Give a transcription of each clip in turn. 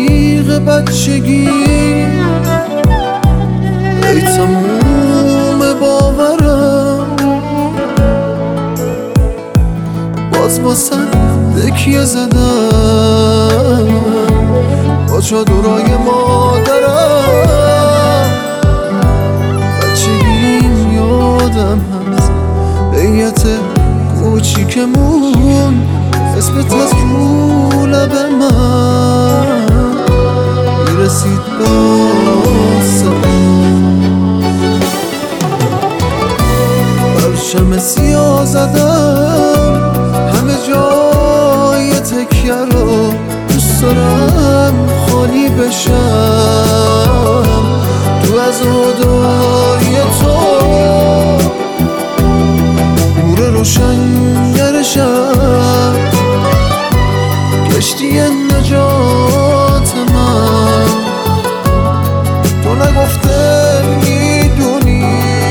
رفیق بچگی، ای تموم باورم باز واسه تکیه زدم با چادرای مادرم. بچگیم یادم هست بیعت کوچیکمون اسمت از رو لب من میرسید باسم. پرچم سیاه زدم همه جای تکیه رو، دوست دارم خالی بشم تو عزاداری تو، نور روشنگر شب، کشتی نجات من. تو نگفته میدونی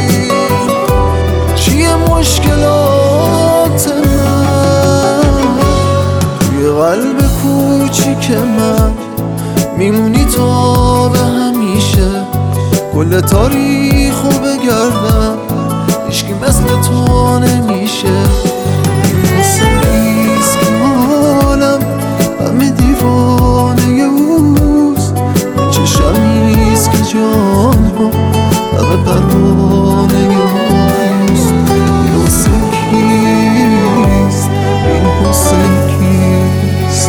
چیه مشکلات من، توی قلب کوچیک من میمونی تا به همیشه. کل تاریخو بگردم هیچکی مثل تو نمیشه. این حسنیست که حالم همه دیوانه اوست، این چشمیست که جان ها همه پروانه اوست. این حسن کیست؟ این حسن کیست؟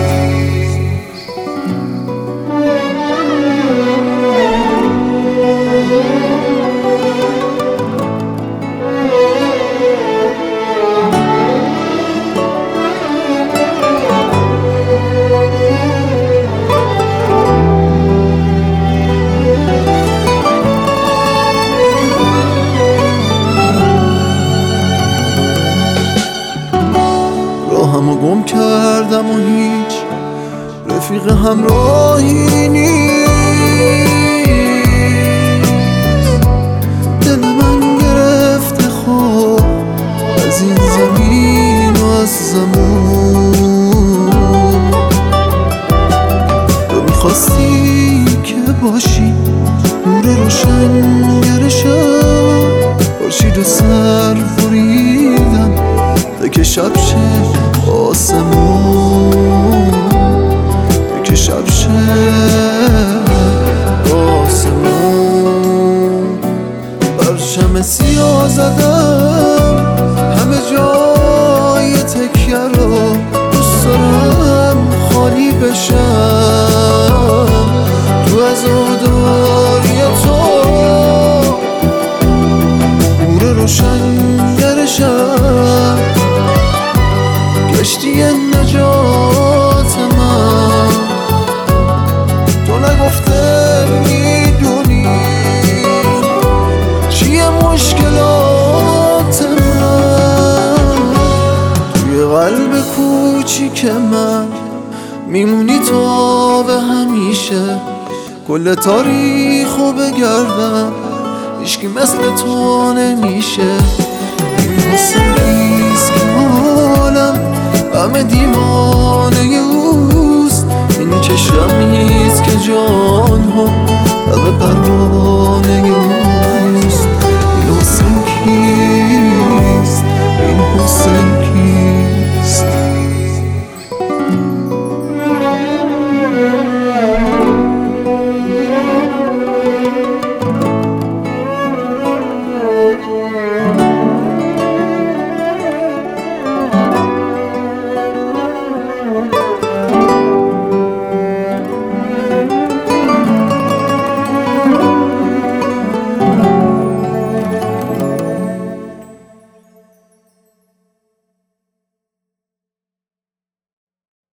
راهمو گم کردم و هیچ رفیق همراهی نیست. دل من گرفته خواب از این زمین و از زمون. تو میخواستی که باشی نور روشنگر شب، خورشید و سر بریدم که شب شه آسمون، که شب شه آسمون. پرچم سیاه زدم همه جای تکیه رو، دوست دارم خالی بشم تو عزاداری تو، نور روشنگر شب، کشتی نجات من. تو نگفته میدونی چیه مشکلات من، توی قلب کوچیک من میمونی تا به همیشه. کل تاریخو بگردم هیچکی مثل تو نمیشه. این حسنیست که حالم همه دیوانه اوست، این چشمیست که جان ها